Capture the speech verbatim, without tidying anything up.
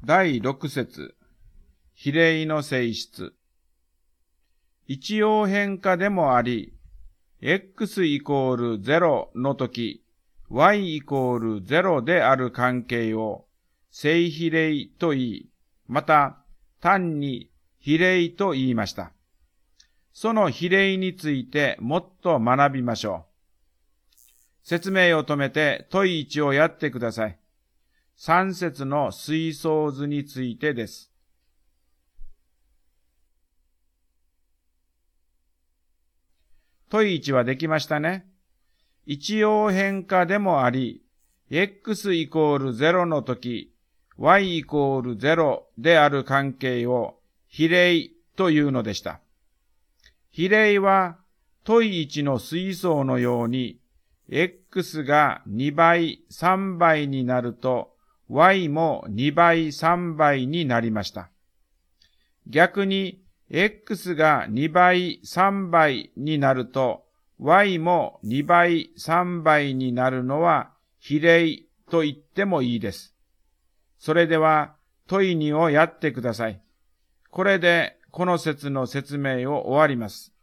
だいろく節、比例の性質。一応変化でもあり、x イコールゼロのとき、y イコールゼロである関係を正比例と言い、また単に比例と言いました。その比例についてもっと学びましょう。説明を止めて問いいちをやってください。さん節の水槽図についてです。問いいちはできましたね。一応変化でもあり、x イコールゼロのとき、y イコールゼロである関係を比例というのでした。比例は問いいちの水槽のように、x がにばい、さんばいになると、y もにばい、さんばいになりました。逆に、x がにばい、さんばいになると、y もにばい、さんばいになるのは比例と言ってもいいです。それでは問いにをやってください。これでこの説の説明を終わります。